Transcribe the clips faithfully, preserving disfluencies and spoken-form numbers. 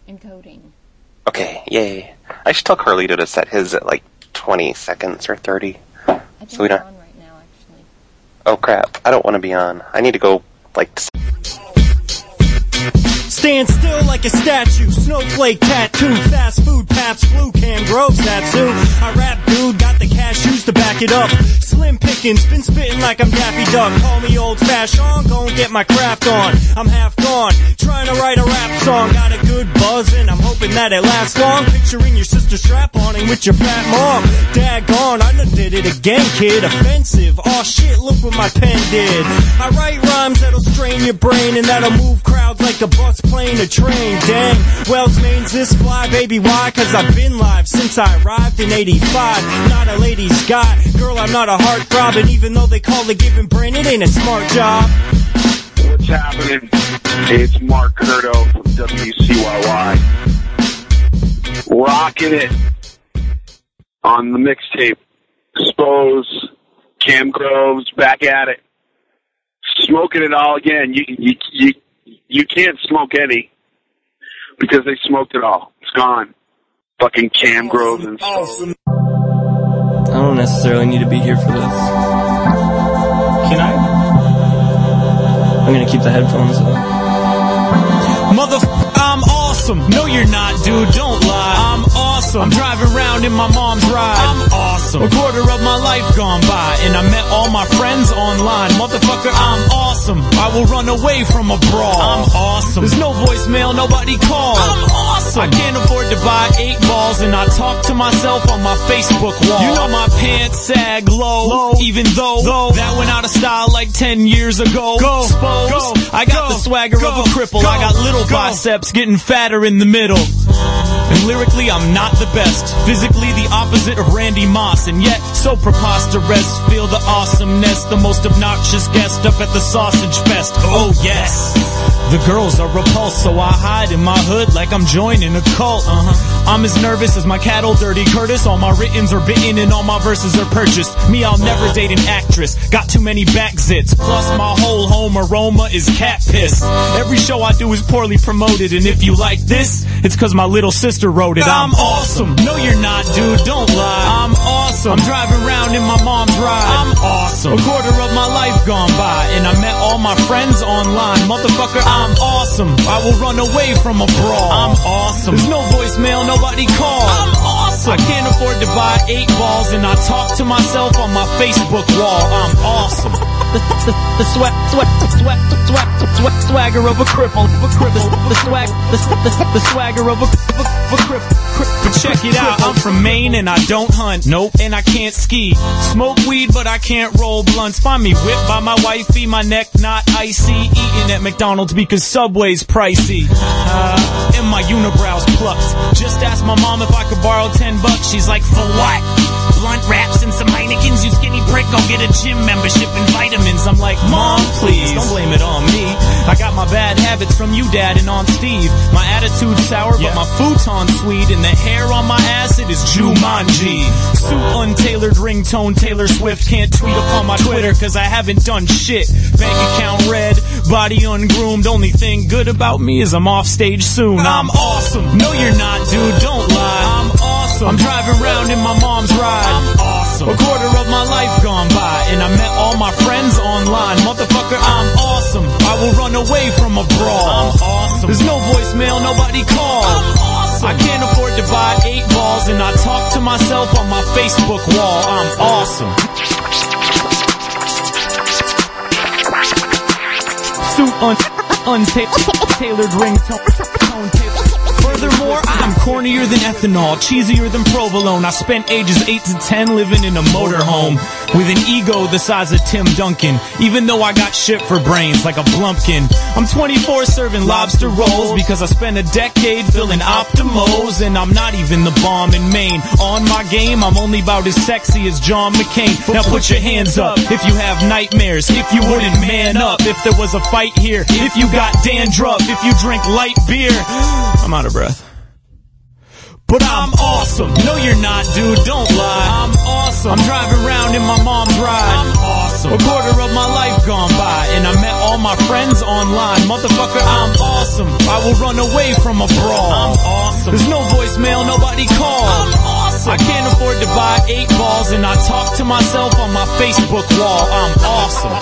encoding. Okay, yay. I should tell Carlito to set his at like twenty seconds or thirty. I think so we don't... on right now, actually. Oh crap, I don't want to be on. I need to go, like... Stand still like a statue, snowflake tattoo, fast food, Pabst Blue, Cam Groves tattoo. I rap, dude, got the cashews to back it up. Slim pickings, been spitting like I'm Daffy Duck. Call me old fashioned, gon' get my craft on. I'm half gone, trying to write a rap song. Got a good buzz and I'm hoping that it lasts long. Picturing your sister strap-oning with your fat mom. Daggone, I done did it again, kid. Offensive, aw shit, look what my pen did. I write rhymes that'll strain your brain and that'll move crowds like a bus, plane, a train. Dang, Wells means this fly, baby, why? Cause I've been live since I arrived in eighty-five. Not a ladies' guy, girl, I'm not a heartthrob. And even though they call it giving brain, it ain't a smart job. What's happening? It's Mark Curto from W C Y Y. Rocking it on the mixtape. Expose, Cam Groves, back at it. Smoking it all again. You, you, you, you can't smoke any because they smoked it all. It's gone. Fucking Cam Groves and Awesome. I don't necessarily need to be here for this. Can I? I'm gonna keep the headphones up. Motherfucker, I'm awesome. No, you're not, dude. Don't lie. I'm awesome. I'm driving around in my mom's ride. I'm awesome. A quarter of my life gone by, and I met all my friends online. Motherfucker, I'm awesome. I will run away from a brawl. I'm awesome. There's no voicemail, nobody calls. I'm awesome. I can't afford to buy eight balls, and I talk to myself on my Facebook wall. You know my pants sag low, low. Even though, though that went out of style like ten years ago. Go, Spose. Go, I got go, the swagger go, of a cripple. Go, I got little go. biceps getting fatter in the middle. And lyrically, I'm not the best. Physically, the opposite of Randy Moss. And yet, so preposterous. Feel the awesomeness. The most obnoxious guest up at the Sausage Fest. Oh, yes. The girls are repulsed, so I hide in my hood like I'm joining a cult. Uh-huh. I'm as nervous as my cattle, Dirty Curtis. All my writtens are bitten and all my verses are purchased. Me, I'll never date an actress. Got too many back zits. Plus, my whole home aroma is cat piss. Every show I do is poorly promoted. And if you like this, it's cause my little sister wrote it. I'm awesome. No, you're not, dude. Don't lie. I'm awesome. I'm driving around in my mom's ride. I'm awesome. A quarter of my life gone by, and I met all my friends online. Motherfucker, I'm awesome. I will run away from a brawl. I'm awesome. There's no voicemail, nobody calls. I'm awesome. I can't afford to buy eight balls, and I talk to myself on my Facebook wall. I'm awesome. The, the, the swag, swag, swag, swag, swag, swagger of a cripple, a cripple. The swag, the, the, the swagger of a, of a, of a cripple. But check it out, I'm from Maine and I don't hunt, nope, and I can't ski. Smoke weed, but I can't roll blunts. Find me whipped by my wifey, my neck not icy. Eating at McDonald's because Subway's pricey. Uh, and my unibrows plucked. Just asked my mom if I could borrow ten bucks. She's like, for what? Blunt wraps and some Heinekens, you skinny prick, go get a gym membership and vitamins. I'm like, Mom, please, don't blame it on me. I got my bad habits from you, Dad, and on Steve. My attitude's sour, yeah, but my futon's sweet, and the hair on my ass, it is Jumanji. Suit untailored, ringtone, Taylor Swift. Can't tweet upon my Twitter, cause I haven't done shit. Bank account red, body ungroomed. Only thing good about me is I'm off stage soon. I'm awesome. No, you're not, dude, don't lie. I'm awesome. I'm driving around in my mom's ride. I'm awesome. A quarter of my life gone by, and I met all my friends online. Motherfucker, I'm awesome. I will run away from a brawl. I'm awesome. There's no voicemail, nobody calls. I'm awesome. I can't afford to buy eight balls, and I talk to myself on my Facebook wall. I'm awesome. Suit un untailored ringtone, tone Furthermore, I'm cornier than ethanol, cheesier than provolone. I spent ages eight to ten living in a motorhome with an ego the size of Tim Duncan, even though I got shit for brains like a Blumpkin. I'm twenty-four serving lobster rolls because I spent a decade filling Optimos, and I'm not even the bomb in Maine. On my game, I'm only about as sexy as John McCain. Now put your hands up if you have nightmares, if you wouldn't man up, if there was a fight here, if you got dandruff, if you drink light beer. I'm out of breath. But I'm awesome. No, you're not, dude. Don't lie. I'm awesome. I'm driving around in my mom's ride. I'm awesome. A quarter of my life gone by, and I met all my my friends online. Motherfucker, I'm awesome. I will run away from a brawl. I'm awesome. There's no voicemail, nobody calls. I'm awesome. I can't afford to buy eight balls, and I talk to myself on my Facebook wall. I'm awesome.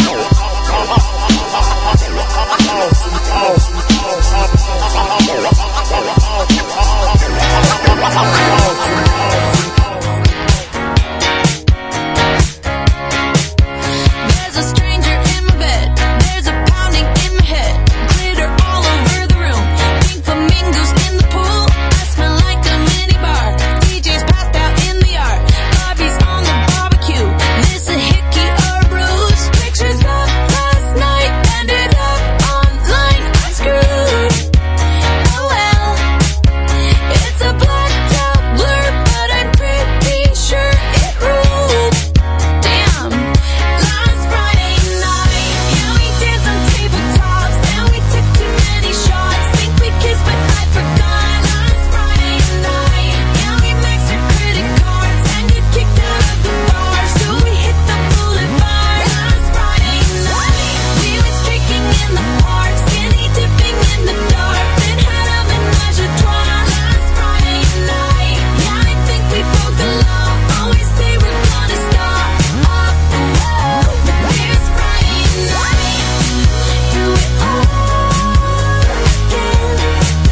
There's a stranger in my bed. There's a pounding in my head. Glitter all over the room. Pink flamingos in the pool. I smell like a mini bar. D J's passed out in the yard. Bobby's on the barbecue. This a hickey or a bruise. Pictures of last night ended up online. I'm screwed. Oh well. It's a blacked out blur, but I'm pretty sure it ruled. Damn. Last Friday night, yeah, we danced on tabletops. And we took too many shots. Think we kissed, but I forgot. Last Friday night, yeah, we maxed our credit cards and got kicked out of the bar. So we hit the boulevard. Last Friday night, we went streaking in the park, skinny dipping in the dark, then had a menage a trois. Last Friday night, yeah, I think we broke the law. Always say we're gonna stop. Up, oh, but this Friday night, do it all again.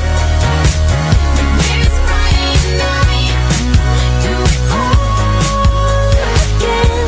This Friday night, do it all again.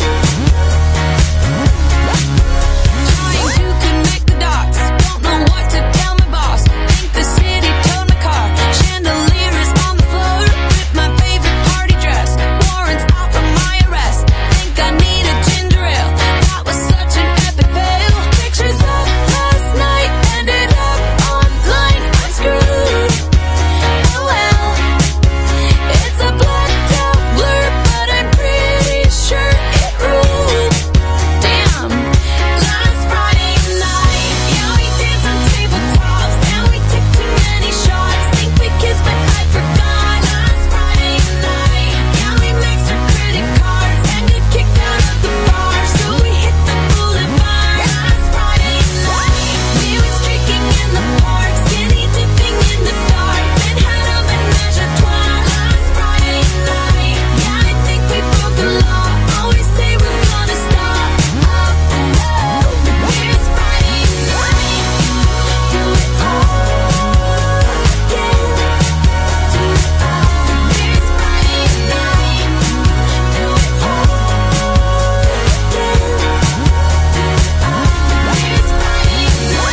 Trying to connect the dots, don't know what to tell my boss. Think the city towed my car. Chandelier is on the floor. Rip my favorite party dress. Warrants out for my arrest. Think I need a ginger ale. That was such an epic fail. Pictures of last night ended up online. I'm screwed. Oh well. It's a blacked out blur, but I'm pretty sure it ruled. Damn. Last Friday night, yeah, we danced on tabletops. And we took too many shots. Think we kissed, but I forgot. Last Friday night, yeah, we maxed our credit cards and got kicked out of the bar. So we hit the boulevard. Last Friday night, we went streaking in the park, skinny dipping in the dark, then had a menage a trois. Last Friday night, yeah, I think we broke the law. Always say we're gonna stop. Up, oh, but this Friday night, do it all again. Do it all. This Friday night, do it all again. Do it all. This Friday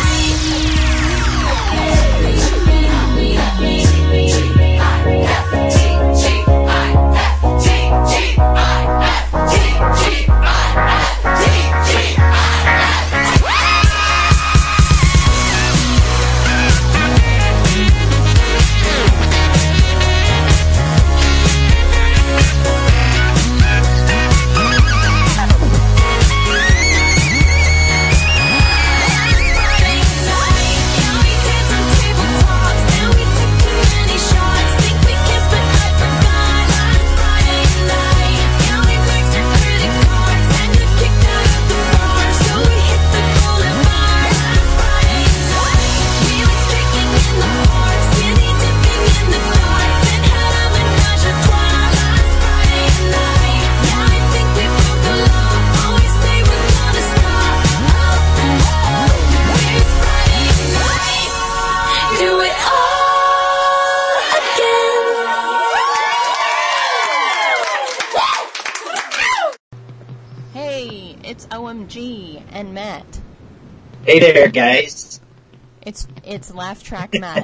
Hey, it's O M G and Matt. Hey there, guys. It's it's Laugh Track Matt.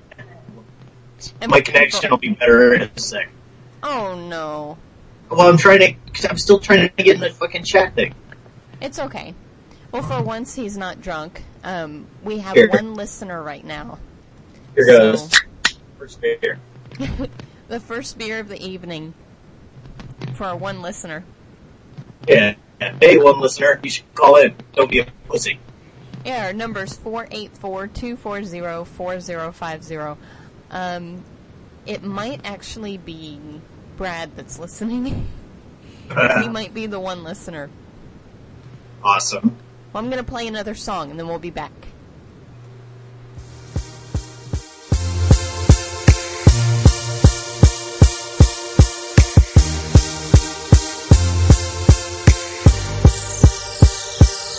And My connection will be better in a sec. Oh no. Well, I'm trying to, cause I'm still trying to get in the fucking chat thing. It's okay. Well, for once he's not drunk. Um, we have Here. one listener right now. Here So- goes. First beer. The first beer of the evening for our one listener. Yeah. Hey, one listener, you should call in. Don't be a pussy. Yeah, our number's four eight four, two four zero, four zero five zero. Um, it might actually be Brad that's listening. He might be the one listener. Awesome. Well, I'm going to play another song, and then we'll be back.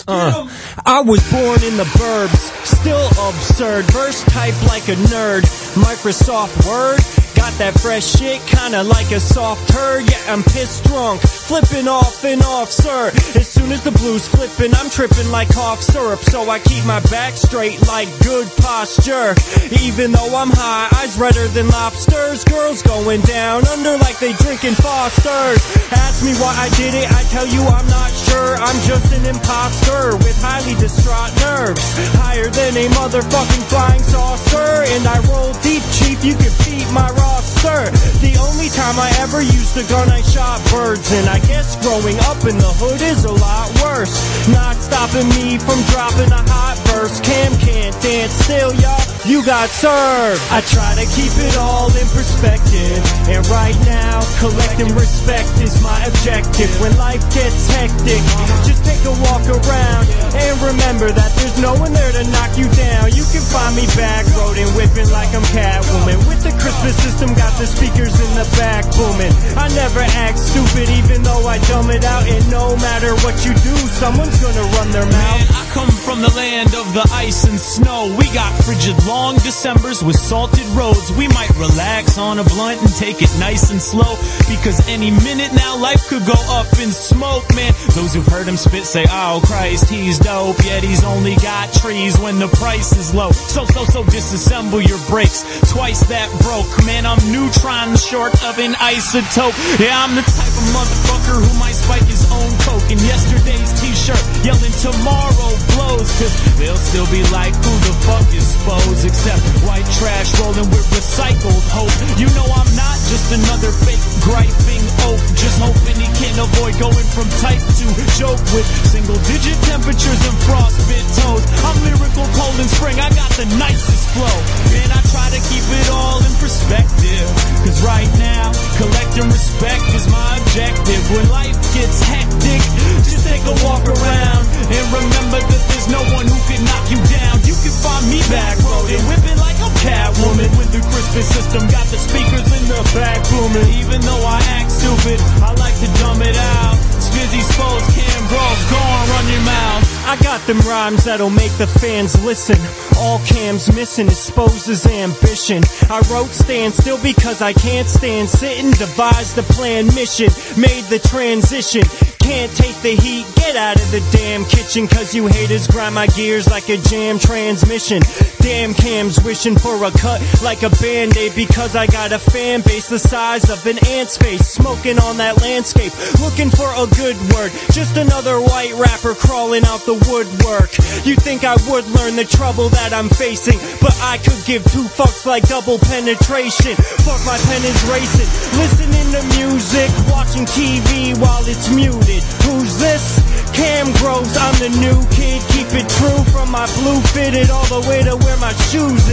Uh, I was born in the burbs, still absurd. Verse type like a nerd. Microsoft Word, got that fresh shit, kinda like a soft turd. Yeah, I'm pissed drunk, flipping off and off, sir. As soon as the blues flipping, I'm tripping like cough syrup. So I keep my back straight like good posture. Even though I'm high, eyes redder than lobsters. Girls going down under like they drinking Fosters. Ask me why I did it, I tell you I'm not sure. I'm just an imposter with highly distraught nerves, higher than a motherfucking flying saucer. And I roll deep, chief, you can beat my roster. The only time I ever used a gun, I shot birds. And I guess growing up in the hood is a lot worse. Not stopping me from dropping a hot verse. Cam can't dance still, y'all, you got served. I try to keep it all in perspective, and right now collecting respect is my objective. When life gets hectic, just take a walk around and remember that there's no one there to knock you down. You can find me back road and whipping like I'm Catwoman, with the Christmas system, got the speakers in the back booming. I never act stupid even though I dumb it out, and no matter what you do, someone's gonna run their mouth. Man, I come from the land of the ice and snow. We got frigid long Decembers with salted roads. We might relax on a blunt and take it nice and slow, because any minute now life could go up in smoke. Man, those who've heard him spit say, oh Christ, he's dope, yet he's only got trees when the price is low. So, so, so disassemble your brakes, twice that broke. Man, I'm neutron short of an isotope. Yeah, I'm the type of motherfucker who might spike his own coke in yesterday's t-shirt, yelling tomorrow blows, cause they'll still be like, who the fuck is Spose? Except white trash rolling with recycled hope. You know I'm not just another fake griping oaf, just hoping he can avoid going from type to joke with single digit temperatures and frostbit toes. I'm lyrical cold in spring, I got the nicest flow. Man, I try to keep it all in perspective, cause right now collecting respect is my objective. When life gets hectic, just take a walk around and remember that there's no one who can knock you down. You can find me back road and whipping like I'm Catwoman, with the Christmas system, got the speakers in the back booming. Even though I act stupid, I like to dumb it out. Spizzy, Spose, Cam, Grove, go on, run your mouth. I got them rhymes that'll make the fans listen. All Cam's missing is Spose's ambition. I wrote stand still because I can't stand sitting. Devised the plan, mission, made the transition. Can't take the heat, get out of the damn kitchen, cause you haters grind my gears like a jam transmission. Damn, Cam's wishing for a cut like a band-aid, because I got a fan base the size of an ant's face. Smoking on that landscape, looking for a good word. Just another white rapper crawling out the woodwork. You think I would learn the trouble that I'm facing, but I could give two fucks like double penetration. Fuck, my pen is racing, listening to music, watching T V while it's muted. Who's this? Cam Groves, I'm the new kid. Keep it true from my blue fitted all the way to where my shoes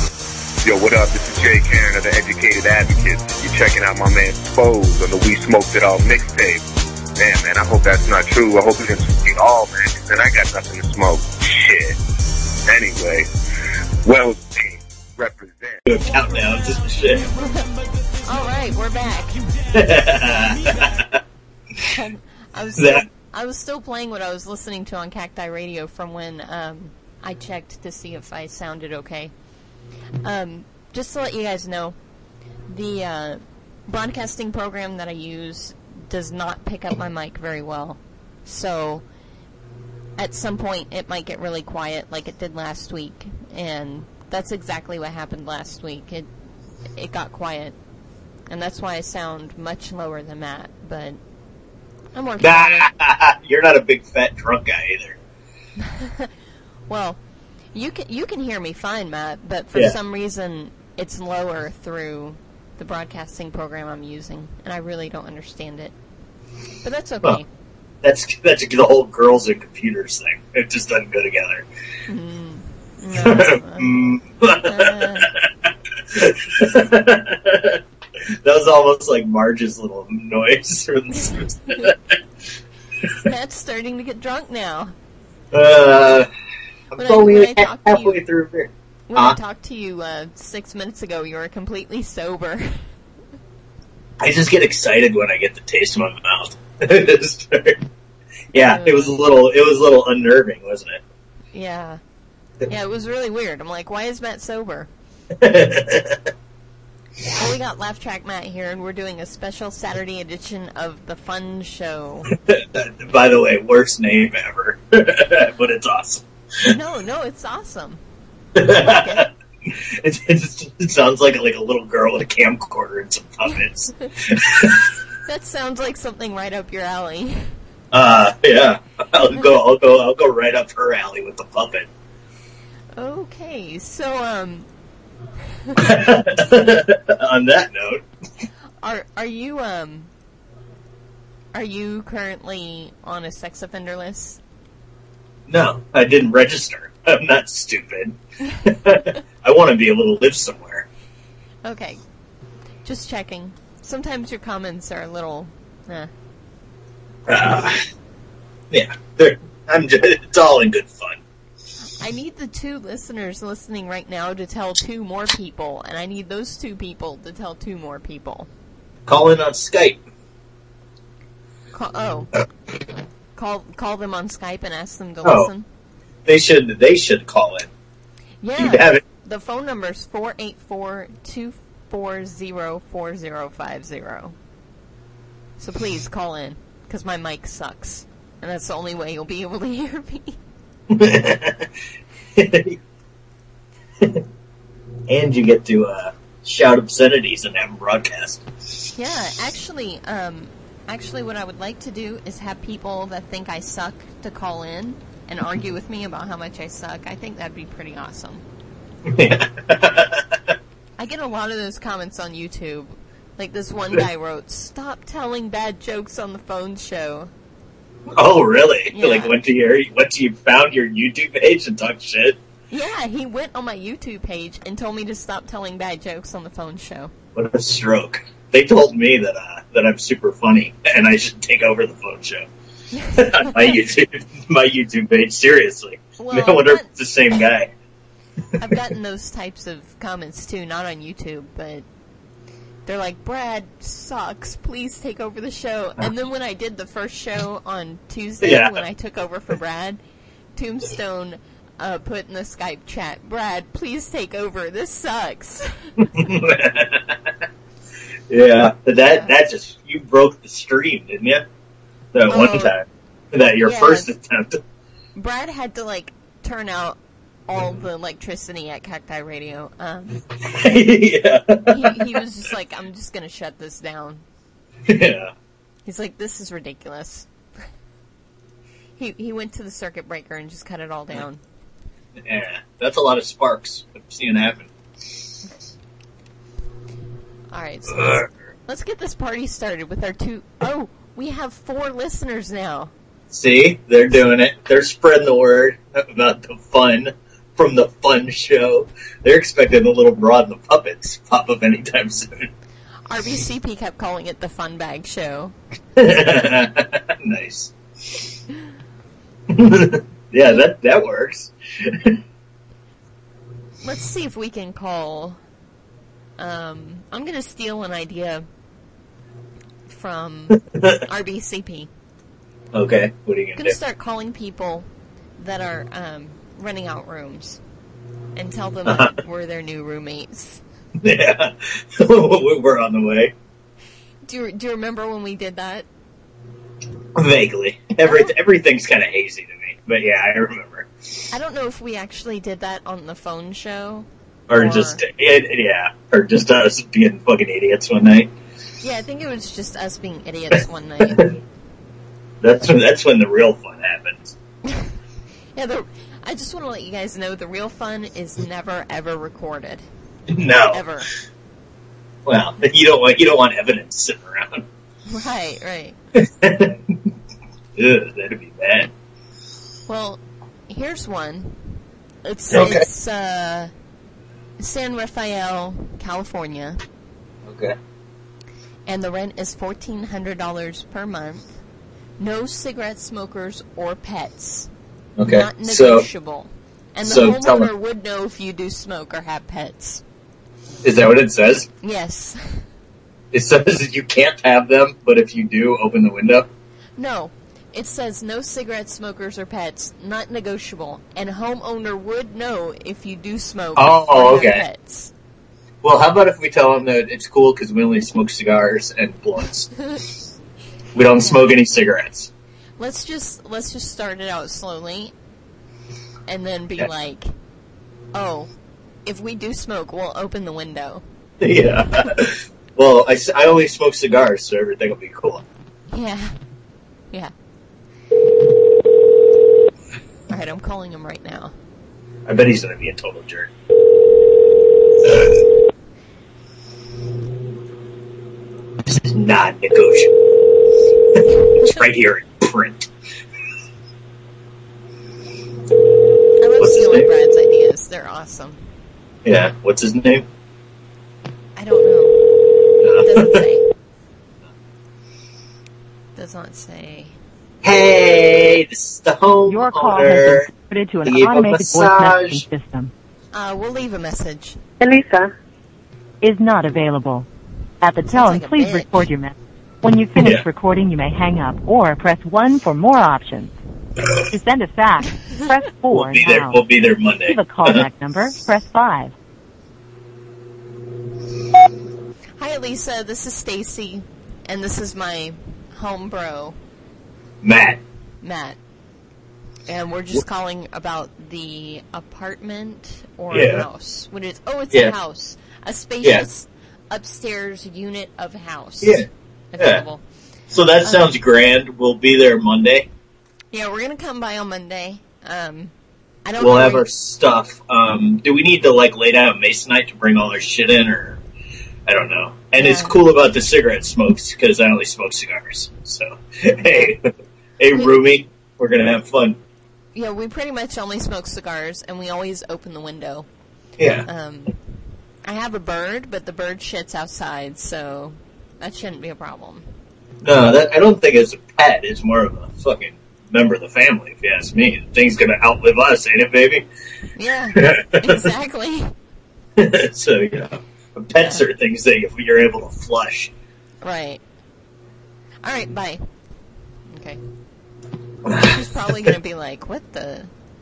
is. Yo, what up? This is Jay Karen of the Educated Advocates. You're checking out my man Spose on the We Smoked It All mixtape. Damn, man, I hope that's not true. I hope you didn't smoke it all, man, because then I got nothing to smoke. Shit. Anyway, well, represent. Do a countdown to the shit. Alright, we're back. I was still, I was still playing what I was listening to on Cacti Radio from when um, I checked to see if I sounded okay. Um, just to let you guys know, the uh, broadcasting program that I use does not pick up my mic very well. So at some point it might get really quiet like it did last week. And that's exactly what happened last week. It, it got quiet. And that's why I sound much lower than Matt, but I'm working on it. You're not a big fat drunk guy either. Well, you can you can hear me fine, Matt, but for Yeah. some reason it's lower through the broadcasting program I'm using, and I really don't understand it. But that's okay. Well, that's that's the whole girls and computers thing. It just doesn't go together. Mm. No, Mm. uh, That was almost like Marge's little noise. Matt's starting to get drunk now. uh, I'm When I- only when I talked to halfway you- through here. When Huh? I talked to you uh, six minutes ago, you were completely sober. I just get excited when I get the taste in my mouth. Yeah, it was a little, it was a little unnerving, wasn't it? Yeah. Yeah, it was really weird. I'm like, why is Matt sober? Well, we got Laugh Track Matt here, and we're doing a special Saturday edition of The Fun Show. By the way, worst name ever. But it's awesome. No, no, it's awesome. I like it. It, it, it sounds like, like a little girl with a camcorder and some puppets. That sounds like something right up your alley. Uh, yeah. I'll go, I'll go, I'll go right up her alley with the puppet. Okay, so, um... On that note... Are, are you, um... Are you currently on a sex offender list? No, I didn't register. I'm not stupid. I want to be able to live somewhere. Okay. Just checking. Sometimes your comments are a little... Eh. Uh, yeah, they're, I'm just, it's all in good fun. I need the two listeners listening right now to tell two more people, and I need those two people to tell two more people. Call in on Skype. Call, oh. Call call them on Skype and ask them to Oh. listen? They should, they should call in. Yeah. You'd have it. The phone number is four eight four, two four zero, four zero five zero. So please call in, because my mic sucks. And that's the only way you'll be able to hear me. And you get to uh, shout obscenities and have them broadcast. Yeah, actually, um, actually what I would like to do is have people that think I suck to call in and argue with me about how much I suck. I think that'd be pretty awesome. I get a lot of those comments on YouTube. Like this one guy wrote, "Stop telling bad jokes on the phone show." Oh, really? Yeah. Like went to your, went to you found your YouTube page and talked shit? Yeah, he went on my YouTube page and told me to stop telling bad jokes on the phone show. What a stroke. They told me that uh, that I'm super funny and I should take over the phone show. On my YouTube, my YouTube page, seriously. Well, I wonder I've if it's the same guy. I've gotten those types of comments too, not on YouTube, but they're like, "Brad sucks, please take over the show." And then when I did the first show on Tuesday, Yeah. when I took over for Brad, Tombstone uh, put in the Skype chat, "Brad, please take over, this sucks." Yeah, but that, that just, you broke the stream, didn't you? That Oh, one time. That your yeah. first attempt. Brad had to, like, turn out all the electricity at Cacti Radio. Um, Yeah. he, he was just like, "I'm just gonna shut this down." Yeah. He's like, "This is ridiculous." he he went to the circuit breaker and just cut it all down. Yeah. That's a lot of sparks. I've seen it happen. Alright, so let's, let's get this party started with our two... Oh, we have four listeners now. See? They're doing it. They're spreading the word about the fun from the fun show. They're expecting the little broad and the puppets pop up anytime soon. R B C P kept calling it the Fun Bag Show. Nice. Yeah, that, that works. Let's see if we can call... Um, I'm gonna steal an idea from R B C P. Okay, what are you I'm gonna gonna do? start calling people that are um, renting out rooms and tell them that we're their new roommates. Yeah, we're on the way. Do you, do you remember when we did that? Vaguely. Every, everything's kind of hazy to me, but yeah, I remember. I don't know if we actually did that on the phone show. Or, Or- just, it, yeah, or just us being fucking idiots one night. Yeah, I think it was just us being idiots one night. That's when, that's when the real fun happens. Yeah, the, I just want to let you guys know the real fun is never ever recorded. No. Ever. Well, you don't want, you don't want evidence sitting around. Right, right. Ugh, that'd be bad. Well, here's one. It's, Okay. it's, uh, San Rafael, California. Okay. And the rent is fourteen hundred dollars per month. No cigarette smokers or pets. Okay. Not So, negotiable. and the so tell homeowner me- would know if you do smoke or have pets. is that what it says? Yes. It says that you can't have them, but if you do, open the window. No. It says no cigarette smokers or pets, not negotiable, and homeowner would know if you do smoke Oh, or okay. have pets. Well, how about if we tell them that it's cool because we only smoke cigars and blunts? We don't smoke any cigarettes. Let's just let's just start it out slowly, and then be Yeah. like, "Oh, if we do smoke, we'll open the window." Yeah. Well, I, s- I only smoke cigars, so everything will be cool. Yeah, yeah. All right, I'm calling him right now. I bet he's going to be a total jerk. This is non-negotiable. It's right here in print. I love What's his stealing name? Brad's ideas. They're awesome. Yeah, what's his name? I don't know. It doesn't say. Does not say. Hey, this is the homeowner. Your call has been forwarded to an Leave a automated voice massage. messaging system. Uh, we'll leave a message. Elisa. Is not available. At the Sounds tone, like a please bitch. record your message. When you finish Yeah. recording, you may hang up or press one for more options. To send a fax, press four We'll be there. now. We'll be there Monday. Leave a callback number, press five. Hi, Lisa. This is Stacy, and this is my home bro, Matt. Matt. And we're just calling about the apartment or Yeah. house. What is? Oh, it's Yeah. a house. A spacious upstairs unit of house. Yeah. Available. So that sounds grand. We'll be there Monday. Yeah, we're gonna come by on Monday. Um, I don't We'll know. have where- our stuff. Um, do we need to like lay down masonite to bring all our shit in, or I don't know. And it's Yeah. cool about the cigarette smokes because I only smoke cigars. So hey, hey, roomie, we're gonna have fun. Yeah, we pretty much only smoke cigars, and we always open the window. Yeah. Um, I have a bird, but the bird shits outside, so that shouldn't be a problem. No, that, I don't think it's a pet. It's more of a fucking member of the family, if you ask me. The thing's gonna outlive us, ain't it, baby? Yeah, exactly. So, you know, pets are things that if you're able to flush. Right. All right, bye. Okay. She's probably going to be like, what the?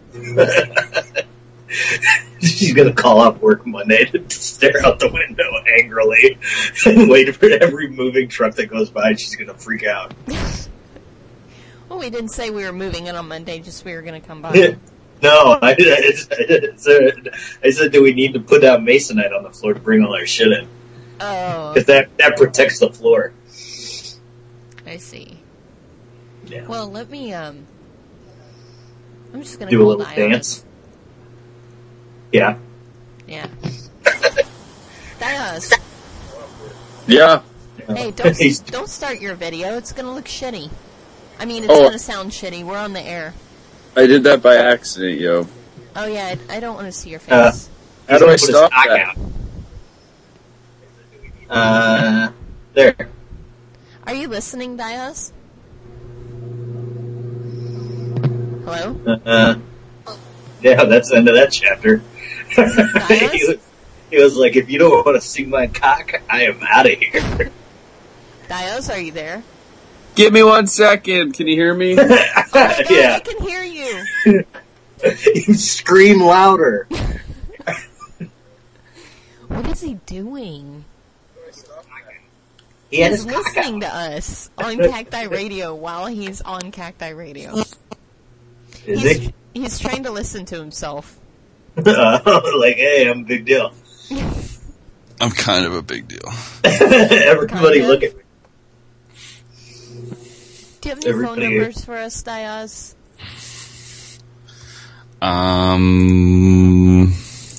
She's gonna call off work Monday to stare out the window angrily and wait for every moving truck that goes by. She's gonna freak out. Well, we didn't say we were moving in on Monday, just we were going to come by. No, I, I, said, I said, do we need to put out masonite on the floor to bring all our shit in? Oh, Because that, that protects the floor. I see. Yeah. Well, let me, um... I'm just going to Do a call little Dios. dance. Yeah. Yeah. Dios. Yeah. Hey, don't He's- don't start your video. It's gonna look shitty. I mean, it's Oh. gonna sound shitty. We're on the air. I did that by accident, yo. Oh yeah, I, I don't want to see your face. Uh, How do I Put his stop knock that? out. Uh, there. Are you listening, Dios? Hello? Uh, yeah, that's the end of that chapter. he, was, he was like, if you don't want to see my cock, I am out of here. Dios, are you there? Give me one second. Can you hear me? Oh my God, Yeah. I can hear you. You scream louder. What is he doing? He had He's his cock listening out. to us on Cacti Radio while he's on Cacti Radio. Is He's, he? he's trying to listen to himself. Uh, like, hey, I'm a big deal. I'm kind of a big deal. Everybody Kind of. look at me. Do you have any phone Everybody- numbers for us, Dios? Um,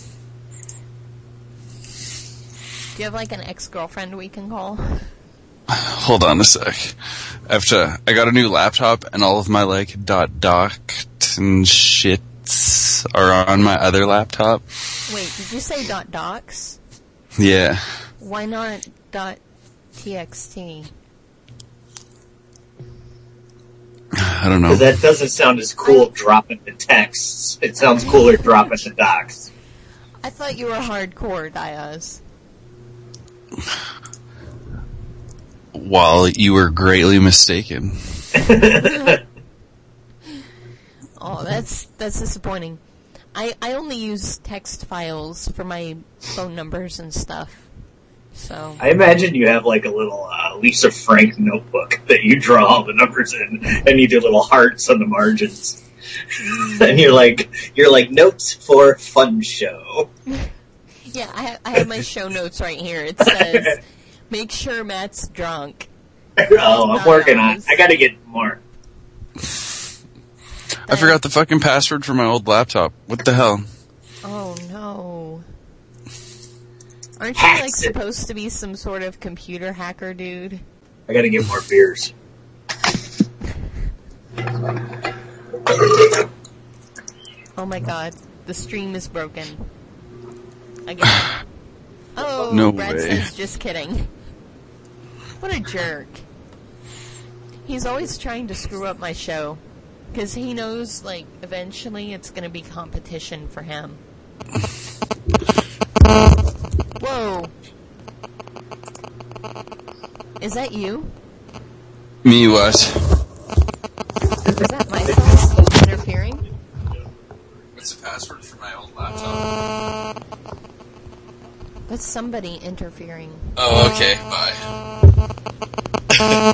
Do you have like an ex-girlfriend we can call? hold on a sec. I have to. I got a new laptop, and all of my like dot docked and shits are on my other laptop. Wait, did you say dot docs? Yeah. Why not dot txt? I don't know. Because that doesn't sound as cool dropping the texts. It sounds cooler dropping the docs. I thought you were hardcore, Diaz. While you were greatly mistaken. Oh, that's that's disappointing. I, I only use text files for my phone numbers and stuff. So I imagine you have like a little uh, Lisa Frank notebook that you draw all the numbers in, and you do little hearts on the margins. And you're like, you're like notes for fun show. Yeah, I have, I have my show notes right here. It says, "Make sure Matt's drunk." Oh, I'm working on it. I gotta get more. I forgot the fucking password for my old laptop. What the hell? Oh no! Aren't you like supposed to be some sort of computer hacker, dude? I gotta get more beers. Oh my god, the stream is broken. Again. Oh, No Brad way. says, just kidding. What a jerk. He's always trying to screw up my show. Because he knows, like, eventually it's going to be competition for him. Whoa. Is that you? Me what? Is that my phone interfering? What's the password for my old laptop? That's somebody interfering. Oh, okay. Bye.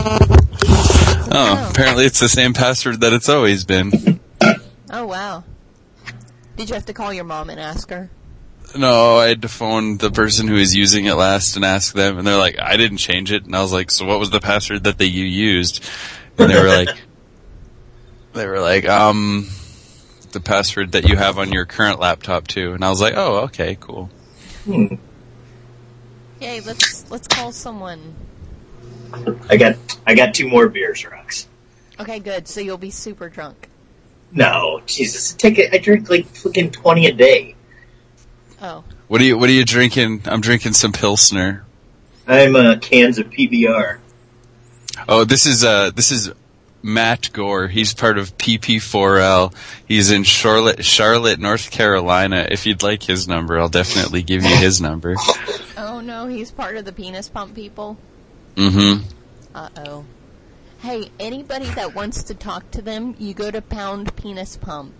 Oh, apparently it's the same password that it's always been. Oh, wow. Did you have to call your mom and ask her? No, I had to phone the person who was using it last and ask them, and they're like, I didn't change it. And I was like, so what was the password that they you used? And they were like, they were like, um, the password that you have on your current laptop too. And I was like, oh, okay, cool. Hmm. Yay, let's let's call someone. I got I got two more beers, Rox. Okay, good. So you'll be super drunk. No, Jesus, take it. I drink like fucking twenty a day. Oh. What are you What are you drinking? I'm drinking some Pilsner. I'm uh, cans of P B R. Oh, this is uh this is Matt Gore. He's part of P P four L. He's in Charlotte, Charlotte, North Carolina. If you'd like his number, I'll definitely give you his number. Oh no, he's part of the penis pump people. Mm-hmm. Uh-oh. Hey, anybody that wants to talk to them, you go to pound penis pump.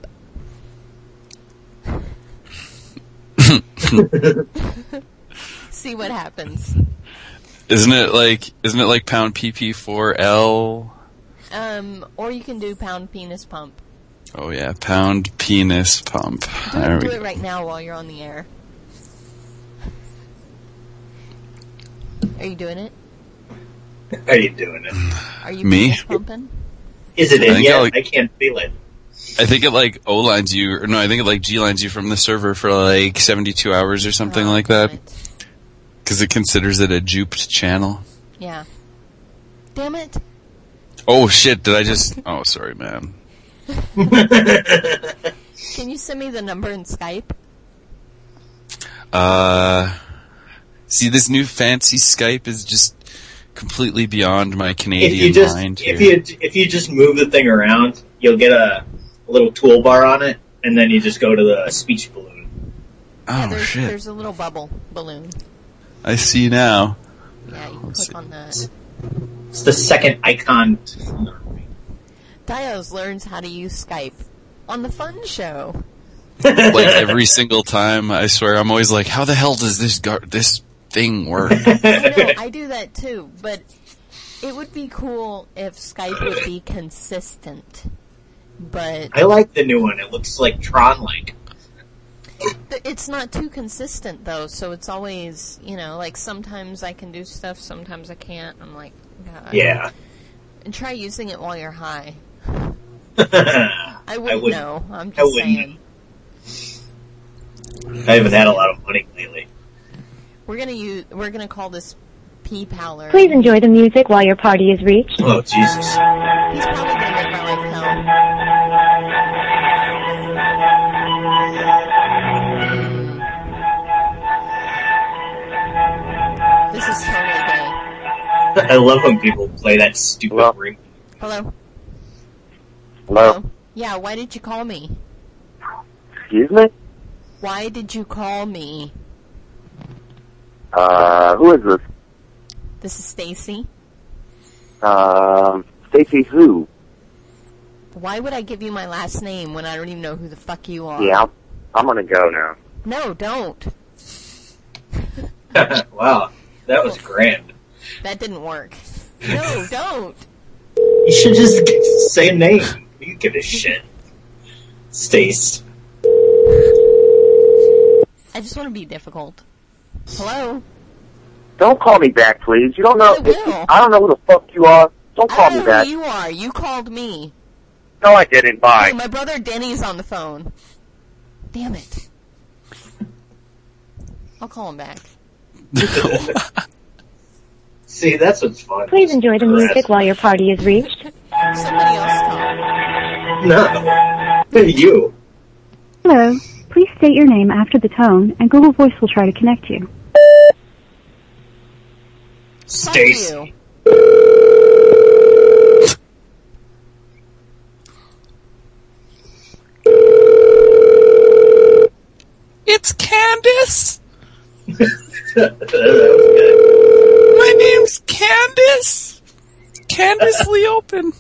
See what happens. Isn't it like Isn't it like pound P P four L? Um, or you can do pound penis pump. Oh yeah, pound penis pump. Do, There do we it go. right now while you're on the air. Are you doing it? Are you doing it? Are you Me? penis pumping? Is it I in think yet? I'll- I can't feel it. I think it like O lines you, or no, I think it like G lines you from the server for like seventy-two hours or something Oh, like that. right. Because it considers it a juped channel. Yeah. Damn it. Oh shit! Did I just? Oh, sorry, man. Can you send me the number in Skype? Uh, see, this new fancy Skype is just completely beyond my If Canadian you just mind. if here. you if you just move the thing around, you'll get a, a little toolbar on it, and then you just go to the speech balloon. Yeah, Oh there's, shit! there's a little bubble balloon. I see now. Yeah, you can Let's click see. on that. It's the second icon. Dios learns how to use Skype on the Fun Show. Like every single time, I swear, I'm always like, how the hell does this gar- this thing work? I know, I do that too, but it would be cool if Skype would be consistent. But I like the new one. It looks like Tron-like. th- it's not too consistent though, so it's always, you know, like sometimes I can do stuff, sometimes I can't. I'm like, God. Yeah. And try using it while you're high. I I wouldn't, wouldn't. know. I'm I just wouldn't. saying. I haven't had a lot of money lately. We're gonna use. We're gonna call this Pea Powler. Please enjoy the music while your party is reached. Oh, Jesus. He's probably gonna make my life hell. This is totally gay. I love when people play that stupid Well- ring. Hello. Hello? Yeah. Why did you call me? Excuse me? Why did you call me? Uh, who is this? This is Stacy. Um, Stacy who? Why would I give you my last name when I don't even know who the fuck you are? Yeah, I'm, I'm gonna go now. No, don't. Wow, that was grand. That didn't work. No, don't. You should just say a name. You give a shit. Stace. I just want to be difficult. Hello? Don't call me back, please. You don't know. I will. I don't know who the fuck you are. Don't call I don't me know back. who you are. You called me. No, I didn't. Bye. Hey, my brother Denny's on the phone. Damn it. I'll call him back. See, that's what's fun. Please enjoy the music while your party is reached. Somebody else talk. No. You. Hello. Please state your name after the tone, and Google Voice will try to connect you. Stace. Fuck you. It's Candace. That was good. My name's Candace. Candace Leopen.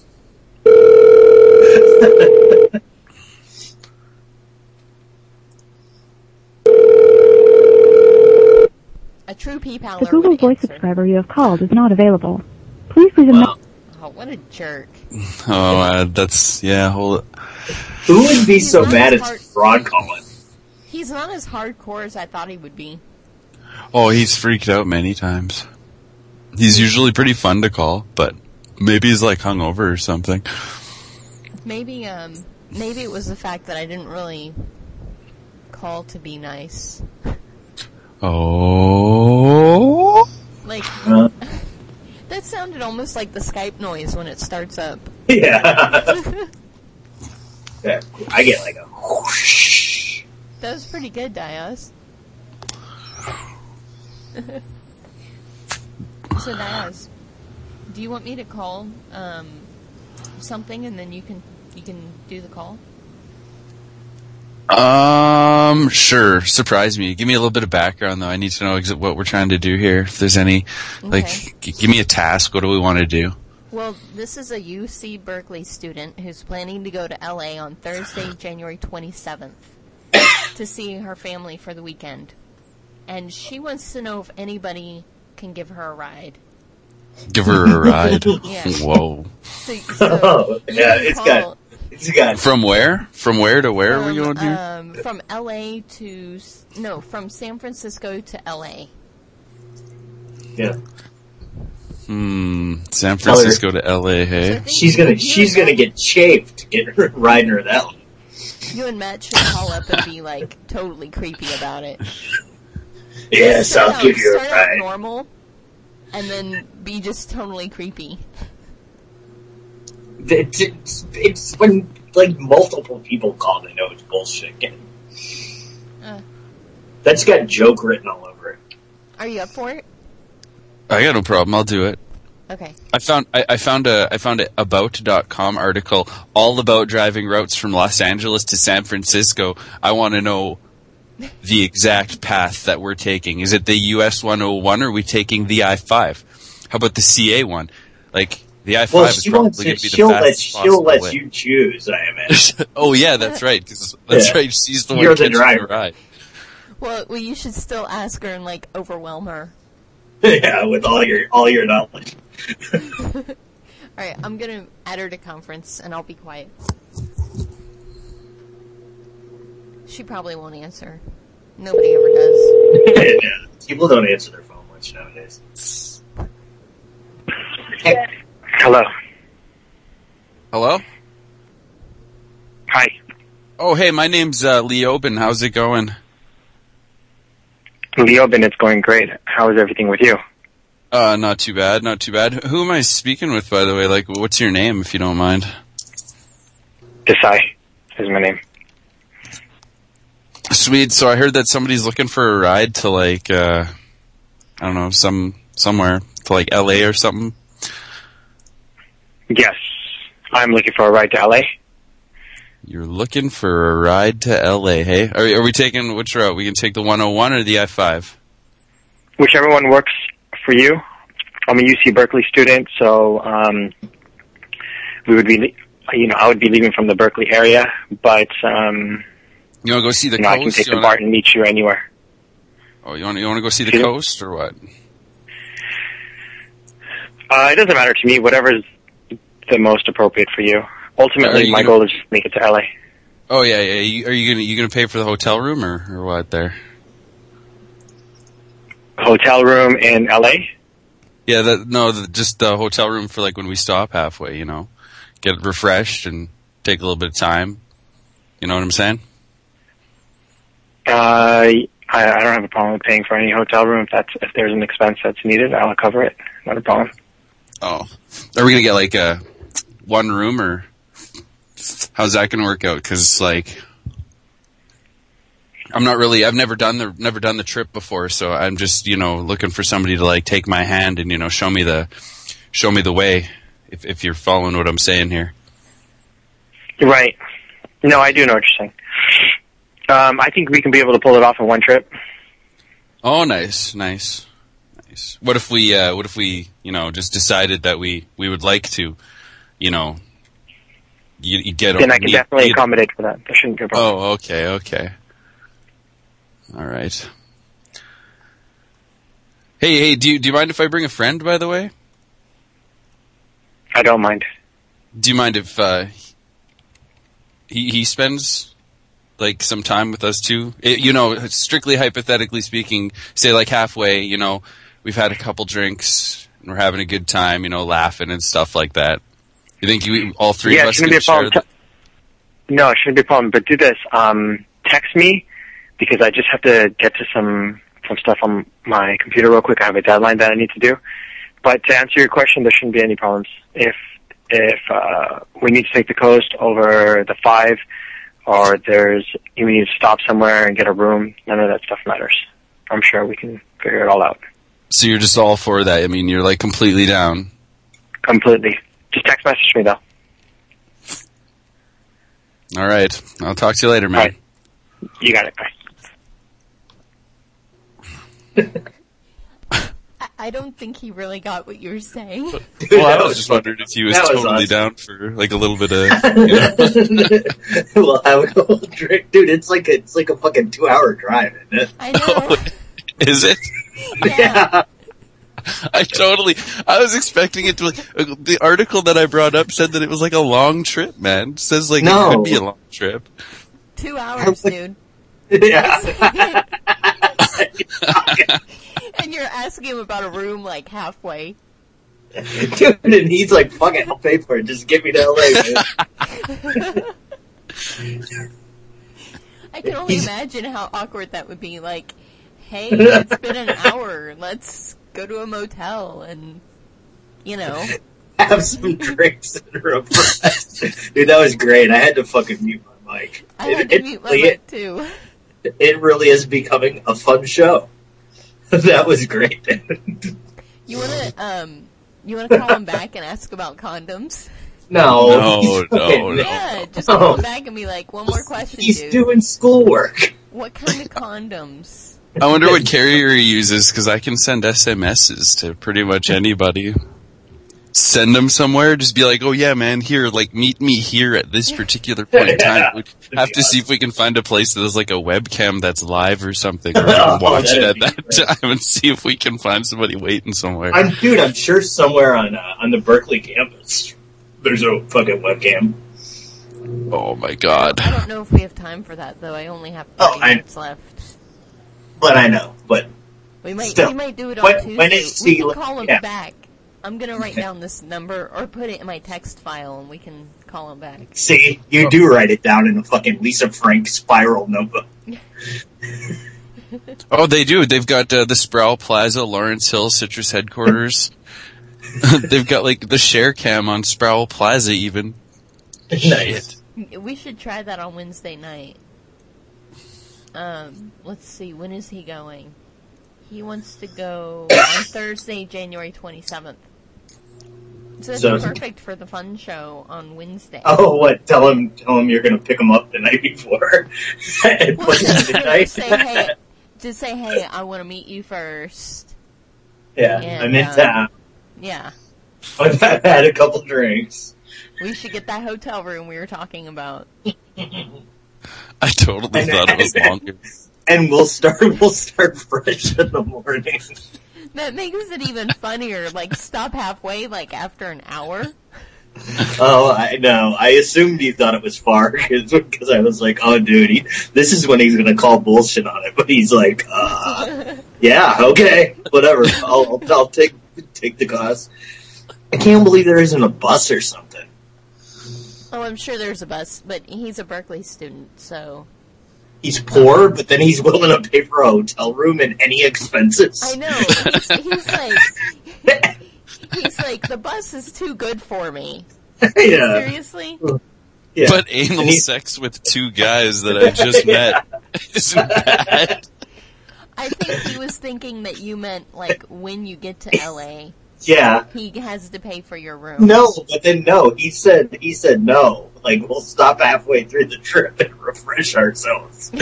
A true P-Paler The Google would Voice answer. subscriber you have called is not available. Please leave a Wow. message. Oh, what a jerk. Oh, uh, that's yeah. Hold it. Who would be so He's mad not at hard- fraud calling? He's not as hardcore as I thought he would be. Oh, he's freaked out many times. He's usually pretty fun to call, but maybe he's like hungover or something. Maybe, um, maybe it was the fact that I didn't really call to be nice. Oh. Like, Huh? that sounded almost like the Skype noise when it starts up. Yeah. Yeah, I get like a whoosh. That was pretty good, Diaz. So, Diaz, do you want me to call um, something and then you can you can do the call? Um, sure. Surprise me. Give me a little bit of background, though. I need to know exa- what we're trying to do here. If there's any, like, Okay. g- give me a task. What do we want to do? Well, this is a U C Berkeley student who's planning to go to L A on Thursday, January twenty-seventh, to see her family for the weekend. And she wants to know if anybody can give her a ride. Give her a ride. Yeah. Whoa. So, so Oh, you yeah, can it's call got, it's got. From where? From where to where are we from, going here? Um, from L A to s- no, from San Francisco to L A. Yeah, Hmm. San Tell her- Francisco to L A. So I Hey. think she's you- gonna, you she's and gonna Matt- get chafed getting her riding her that one. You and Matt should call up and be like totally creepy about it. Yes, Start I'll out- give you a start out ride. normal, and then be just totally creepy. It's, it's, it's when like multiple people call, they know it's bullshit. Again. Uh, That's got joke written all over it. are you up for it? I got no problem. I'll do it. Okay. I found I, I found a I found a about dot com article all about driving routes from Los Angeles to San Francisco. I want to know the exact path that we're taking. Is it the U S one oh one or are we taking the I five? How about the C A one? Like the I five Well, is she won't. probably going to be the She'll let fastest she'll possible let way. you choose. I imagine. Oh yeah, that's right. 'Cause that's Yeah. right. She's the one You're the catching driver. ride. Well, well, you should still ask her and like overwhelm her. Yeah, with all your all your knowledge. All right, I'm gonna add her to conference, and I'll be quiet. She probably won't answer. Nobody ever does. Yeah, people don't answer their phone much nowadays. Hey, Hello. Hello. Hi. Oh hey, my name's uh, Leoben. How's it going? Leoben, it's going great. How is everything with you? Uh, not too bad, not too bad. Who am I speaking with, by the way? Like, what's your name, if you don't mind? Desai is my name. Sweet. So I heard that somebody's looking for a ride to like, uh, I don't know, some somewhere to like L A or something. Yes. I'm looking for a ride to L A. You're looking for a ride to L A, hey? Are, are we taking which route? We can take the one oh one or the I five? Whichever one works for you. I'm a U C Berkeley student, so um, we would be you know, I would be leaving from the Berkeley area, but um, You want to go see the you know, I can coast? take You the wanna- BART and meet you anywhere. Oh, you want you want to go see the Excuse me? coast or what? Uh, it doesn't matter to me. Whatever's the most appropriate for you. Are Ultimately, you my gonna- goal is to make it to L A. Oh yeah, yeah. You, are you gonna you gonna pay for the hotel room or, or what there? Hotel room in L A? Yeah, that, no, the, just the hotel room for like when we stop halfway. You know, get refreshed and take a little bit of time. You know what I'm saying? Uh, I, I don't have a problem with paying for any hotel room. If that's if there's an expense that's needed, I'll cover it. Not a problem. Oh, are we gonna get like a one room or how's that gonna work out? Because like, I'm not really. I've never done the never done the trip before, so I'm just you know looking for somebody to like take my hand and you know show me the show me the way. If if you're following what I'm saying here. Right. No, I do know what you're saying. Um, I think we can be able to pull it off in one trip. Oh, nice, nice, nice. What if we, uh, what if we, you know, just decided that we, we would like to, you know, you, you get. Then I can meet- definitely meet- accommodate for that. There shouldn't be a problem. Oh, okay, okay. All right. Hey, hey, do you do you mind if I bring a friend? By the way, I don't mind. do you mind if uh, he he spends like some time with us too? It, you know, strictly hypothetically speaking, say like halfway, you know, we've had a couple drinks and we're having a good time, you know, laughing and stuff like that. You think you all three yeah, of it us shouldn't can be a problem. share? Te- no, it shouldn't be a problem. But do this. Um, text me because I just have to get to some some stuff on my computer real quick. I have a deadline that I need to do. But to answer your question, there shouldn't be any problems. If if uh, we need to take the coast over the five, or there's you need to stop somewhere and get a room, none of that stuff matters. I'm sure we can figure it all out. So you're just all for that? I mean, you're like completely down. Completely. Just text message me though. All right, I'll talk to you later, man. All right. You got it. Bye. I, I don't think he really got what you were saying. Well, I was just wondering if he was, That was totally awesome. down for like a little bit of. You know. We'll have a whole drink, dude. It's like a, it's like a fucking two hour drive, isn't it? I know. Is it? Yeah. I totally. I was expecting it to. Like, the article that I brought up said that it was like a long trip, man. It says like No. it could be a long trip. Two hours, dude. Yeah. And you're asking him about a room like halfway. Dude, and he's like, fuck it, I'll pay for it. Just get me to L A, man. I can only imagine how awkward that would be. Like, hey, it's been an hour. Let's go to a motel and, you know. Have some drinks and refresh. Dude, that was great. I had to fucking mute my mic. I It- had to it mute my really- mic too. It really is becoming a fun show. That was great. You wanna, um, you wanna call him back and ask about condoms? No. No, he's no, fucking- no. Yeah, just call him back and be like, one more question, He's dude. doing schoolwork. What kind of condoms? I wonder what carrier he uses because I can send S M Ses to pretty much anybody. Send them somewhere. Just be like, oh yeah, man, here, like, meet me here at this particular point in time. Yeah. We have to see if we can find a place that has like a webcam that's live or something. Or we can Oh, watch it that'd at be that time and see if we can find somebody waiting somewhere. I'm, dude, I'm sure somewhere on uh, on the Berkeley campus there's a fucking webcam. Oh my god. I don't know if we have time for that though. I only have thirty Oh, I- minutes left. But I know, but We might Still, we might do it on when- Tuesday. when it's we the- can call him yeah. back. I'm gonna write down this number or put it in my text file, and we can call him back. see, you do write it down in a fucking Lisa Frank spiral notebook. Oh, they do. They've got uh, the Sproul Plaza, Lawrence Hill Citrus headquarters. They've got like the share cam on Sproul Plaza even. Nice. We should try that on Wednesday night. Um, let's see. When is he going? He wants to go on Thursday, January twenty-seventh. So it's So- perfect for the fun show on Wednesday. Oh, what? Tell him, tell him you're gonna pick him up the night before. And put him in the night. Just say, hey, just say, hey, I want to meet you first. Yeah, And, I'm in uh, town. Yeah. I've had a couple drinks. We should get that hotel room we were talking about. I totally And- thought it was and- longer. And we'll start. We'll start fresh in the morning. That makes it even funnier. Like, stop halfway, like, after an hour. Oh, I know. I assumed he thought it was far because I was like, "Oh, dude, he, this is when he's gonna call bullshit on it." But he's like, uh, "Yeah, okay, whatever. I'll, I'll, I'll take take the cost." I can't believe there isn't a bus or something. Oh, I'm sure there's a bus, but he's a Berkeley student, so... He's poor, but then he's willing to pay for a hotel room and any expenses. I know. He's, he's like... He's like, the bus is too good for me. Yeah. Seriously? Yeah. But anal sex with two guys that I just met isn't bad. I think he was thinking that you meant, like, when you get to L A, Yeah. he has to pay for your room. No, but then no. He said he said no. Like, we'll stop halfway through the trip and refresh ourselves.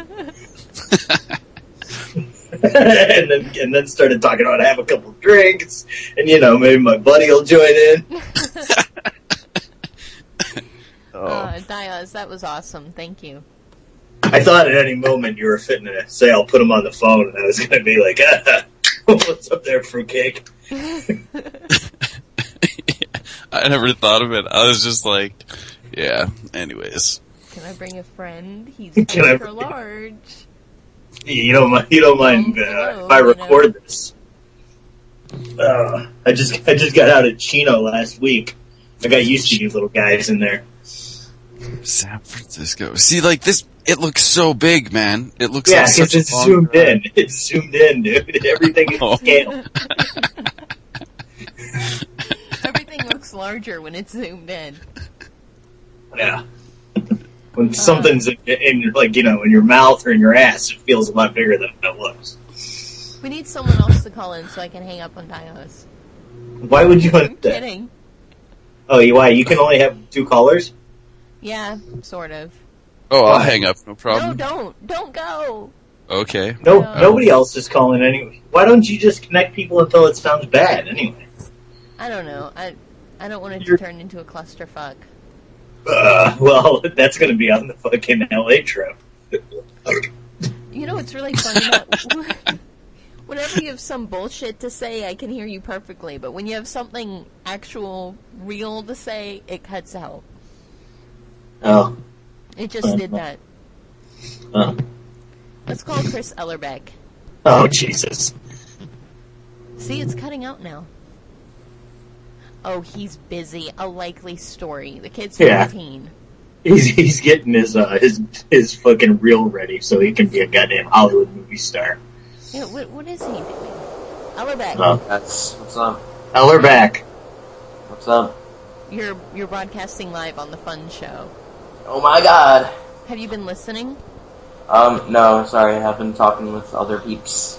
and then and then started talking about have a couple drinks, and you know maybe my buddy will join in. Oh. Uh, Diaz, that was awesome. Thank you. I thought at any moment you were fitting to say I'll put him on the phone, and I was going to be like, ah, "What's up there, fruitcake?" I never thought of it. I was just like, yeah. Anyways, Can I bring a friend? He's Can I- extra large. You don't mind? You don't mind uh, if I record this? Uh, I just I just got out of Chino last week. I got used to you little guys in there. San Francisco. See, like this, it looks so big, man. It looks Yeah, like because such a it's long zoomed drive. in. It's zoomed in, dude. Everything is Oh. scale. Everything looks larger when it's zoomed in. Yeah. When something's in, in, like, you know, in your mouth or in your ass, it feels a lot bigger than it looks. We need someone else to call in so I can hang up on Diaz. Why would you I'm want that? kidding. Oh, you why? You can only have two callers? Yeah, sort of. Oh, I'll hang up. No problem. No, don't. Don't go. Okay. No, No. nobody else is calling anyway. Why don't you just connect people until it sounds bad anyway? I don't know. I I don't want it to turn into a clusterfuck. Uh, well, that's going to be on the fucking L A trip. You know what's really funny about... Whenever you have some bullshit to say, I can hear you perfectly. But when you have something actual, real to say, it cuts out. Oh. It just did that. Oh. Let's call Chris Ellerbeck. Oh, Jesus. See, it's cutting out now. Oh, he's busy. A likely story. The kid's Yeah. fifteen. He's he's getting his uh, his his fucking reel ready so he can be a goddamn Hollywood movie star. Yeah, what, what is he doing? Ellerbeck, Oh. That's what's up. Eller back. What's up? you're you're broadcasting live on the Fun Show. Oh my God. Have you been listening? Um, no, sorry, I've been talking with other peeps.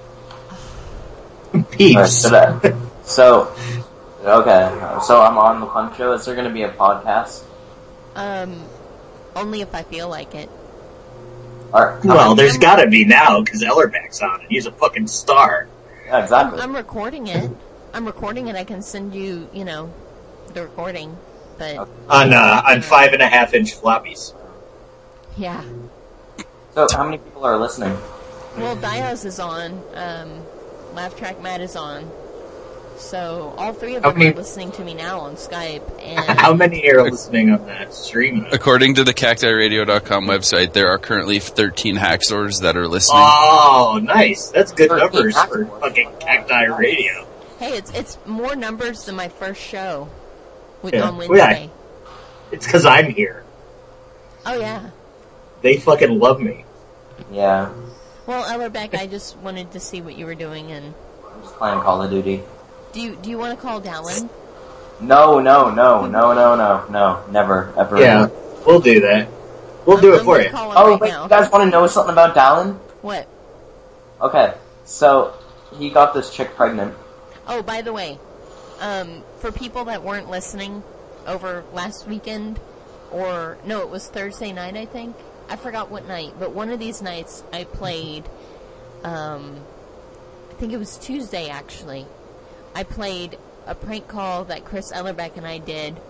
Peeps. Alright, so, that, so, okay, so I'm on the Fun Show. Is there going to be a podcast? Um, only if I feel like it. Alright. Well, there's got to be now because Ellerback's on it. He's a fucking star. Yeah, I'm, exactly. I'm recording it. I'm recording it. I can send you, you know, the recording. But On uh, on five and a half inch floppies. yeah. So, how many people are listening? Well, Diaz is on. Um, Laugh Track Matt is on. So all three of How them many- are listening to me now on Skype. And How many are listening on that stream? According to the cacti radio dot com website, there are currently thirteen hacksaws that are listening. Oh, nice. That's good thirteen numbers hack- for fucking Cacti Radio. hey, it's it's more numbers than my first show with, Yeah. on Well, Wednesday. yeah. It's because I'm here. Oh yeah. They fucking love me. Yeah, Well, Ellerbeck, I just wanted to see what you were doing, and I'm just playing Call of Duty. do you do you want to call Dallin? No, no, no, no, no, no, no, never, ever. Yeah, we'll do that. We'll do it I'm for gonna you. call him Oh, right wait, now. you guys want to know something about Dallin? What? Okay, so he got this chick pregnant. Oh, by the way, um, for people that weren't listening over last weekend, or no, it was Thursday night, I think. I forgot what night, but one of these nights I played. Um, I think it was Tuesday actually. I played a prank call that Chris Ellerbeck and I did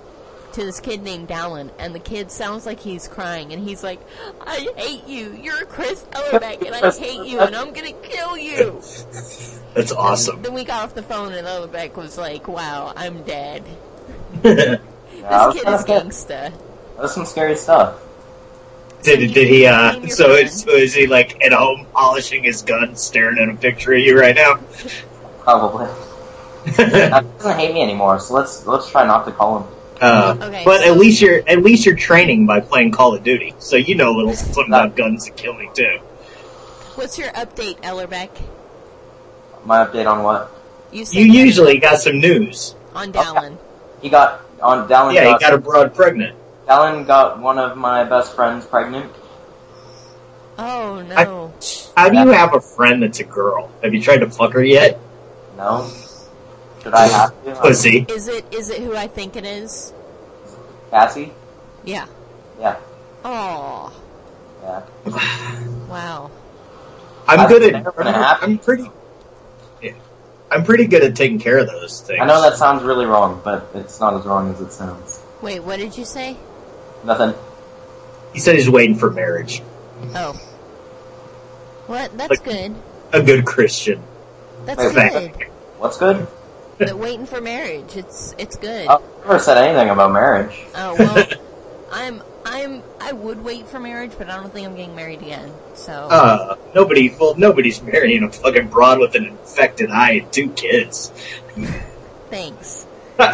to this kid named Dallin, and the kid sounds like he's crying, and he's like, I hate you, you're Chris Ellerbeck, and I hate you, and I'm gonna kill you. That's awesome. And then we got off the phone, and Ellerbeck was like, wow, I'm dead. Yeah, This kid is gangsta. That was some scary stuff. Did did he? Uh, so is, so is he like at home polishing his gun, staring at a picture of you right now? Probably. He doesn't hate me anymore, so let's let's try not to call him. Uh, Okay, but so- at least you're at least you're training by playing Call of Duty, so you know a little something about guns and killing too. What's your update, Ellerbeck? My update on what? You said You usually got some news. on Dallin. He got on Dallin. Yeah, he got a broad pregnant. Dallin got one of my best friends pregnant. Oh no. How do you have a friend that's a girl? Have you tried to fuck her yet? No. Should I have to? Pussy. Is it is it who I think it is? Cassie? Yeah. Yeah. Oh. Yeah. Wow. I'm I've good at. never been I'm, happy. I'm pretty. Yeah, I'm pretty good at taking care of those things. I know that sounds really wrong, but it's not as wrong as it sounds. Wait, what did you say? Nothing. He said he's waiting for marriage. Oh. What? That's Like- good. A good Christian. That's Wait, good. What's good? But waiting for marriage. It's it's good. I've never said anything about marriage. Oh well, I'm I'm I would wait for marriage, but I don't think I'm getting married again. So Uh, nobody. Well, nobody's marrying a fucking broad with an infected eye and two kids. thanks.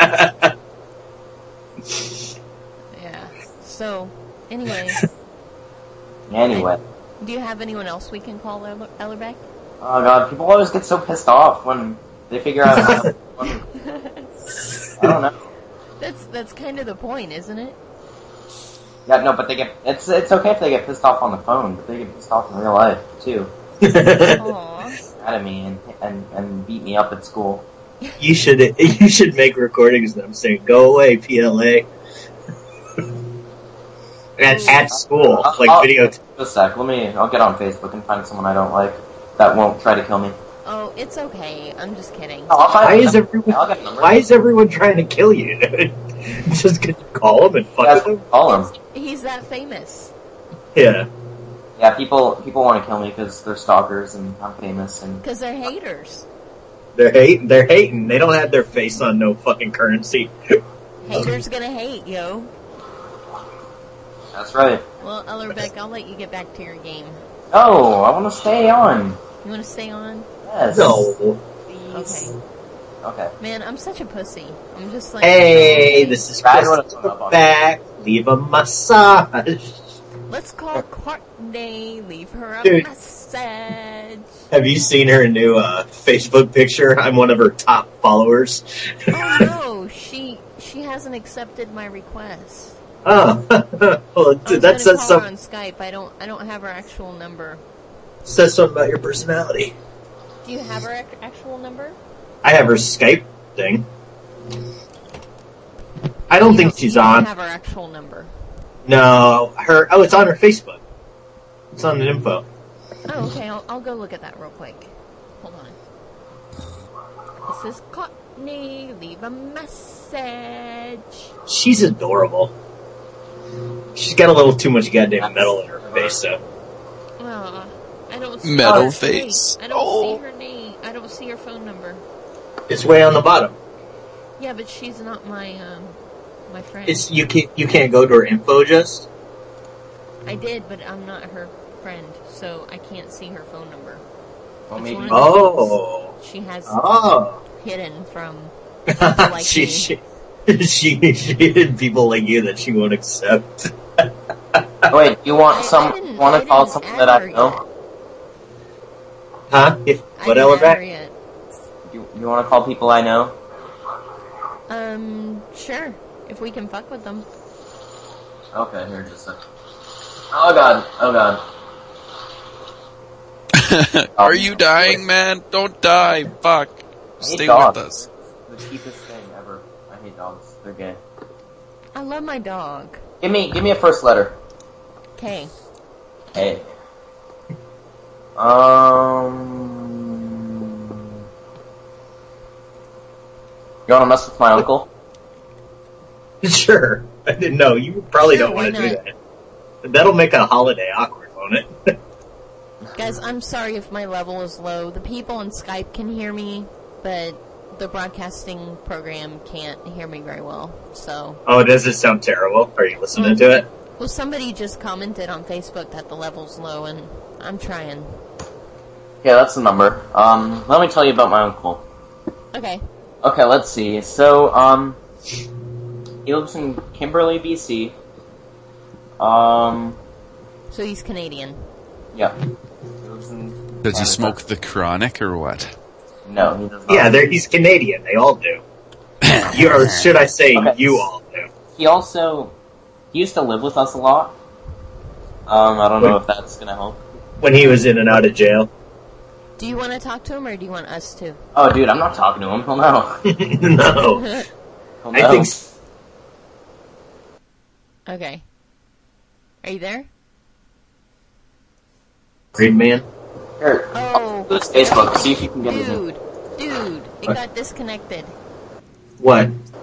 Yeah. So anyway, Anyway. do you have anyone else we can call Eller- Ellerbeck? Oh god, people always get so pissed off when they figure out how to... I don't know. That's that's kind of the point, isn't it? Yeah, no, but they get... It's it's okay if they get pissed off on the phone, but they get pissed off in real life, too. Aww. Mad at me and, and, and beat me up at school. You should. You should make recordings of them saying, "Go away, P L A." At, at school, I'll- like I'll- video. Just a sec, let me... I'll get on Facebook and find someone I don't like that won't try to kill me. Oh, it's okay. I'm just kidding. No, I'll find Why is them. everyone? I'll get them. Why is everyone trying to kill you? Just gonna call them and fuck Guys, with them. call them. He's that famous. Yeah. Yeah, people people want to kill me because they're stalkers and I'm famous and... Because they're haters. They're hating. They're hating. They don't have their face on no fucking currency. Haters gonna hate, yo. That's right. Well, Ellerbeck, I'll let you get back to your game. No, I want to stay on. You want to stay on? Yes. No. Okay. Okay. Man, I'm such a pussy. I'm just like... Hey, this is Brad, Chris. what up, up on Back. Leave a massage. Let's call Courtney, leave her a Dude. message. Have you seen her new uh, Facebook picture? I'm one of her top followers. Oh no, she she hasn't accepted my request. Oh, well, I dude, was that gonna says call some her on Skype. I don't I don't have her actual number. says something about your personality. Do you have her ac- actual number? I have her Skype thing. I don't You think she's you don't on. have her actual number. No, her. Oh, it's on her Facebook. It's on the info. Oh, okay. I'll, I'll go look at that real quick. Hold on. This is Courtney. Leave a message. She's adorable. She's got a little too much goddamn metal in her face, though. Uh, I don't see Metal her face. name. I don't Oh. see her name. I don't see her phone number. It's way on the bottom. Yeah, but she's not my um my friend. It's you can't you can't go to her info just. I did, but I'm not her friend, so I can't see her phone number. Well, It's maybe- one of the Oh. things she has Oh. hidden from people like she, me. she she she hid people like you that she won't accept. Wait, you want I- I some? didn't- Want I to call didn't someone add that I her know? Huh? If I what didn't add her Ellerbeck? yet. You you want to call people I know? Um, sure. If we can fuck with them. Okay, here just a second. Oh god, oh god. Are you dying, man? Don't die. Fuck. I hate Stay dogs. with us. The cheapest thing ever. I hate dogs. They're gay. I love my dog. Give me give me a first letter. K. A. Um. You want to mess with my uncle? Sure. I didn't know. You probably Sure, don't why want to do not? that. That'll make a holiday awkward, won't it? Guys, I'm sorry if my level is low. The people on Skype can hear me, but the broadcasting program can't hear me very well, so... Oh, does it sound terrible? Are you listening mm. to it? Well, somebody just commented on Facebook that the level's low, and I'm trying. Yeah, that's the number. Um, let me tell you about my uncle. Okay. Okay, let's see. So, um, he lives in Kimberley, B C. Um... So he's Canadian. Yeah. Does he smoke the chronic or what? No, he does not. Yeah, they're, he's Canadian. They all do. you, or should I say, okay. you all do. He also... He used to live with us a lot. Um, I don't know if that's gonna help. When he was in and out of jail. Do you want to talk to him, or do you want us to? Oh, dude, I'm not talking to him. Hell no. no. Hell no. I think... S- okay. Are you there? Green man? Here, oh, go to Facebook, see if you can get dude, his name. Dude, dude, it what? got disconnected. What?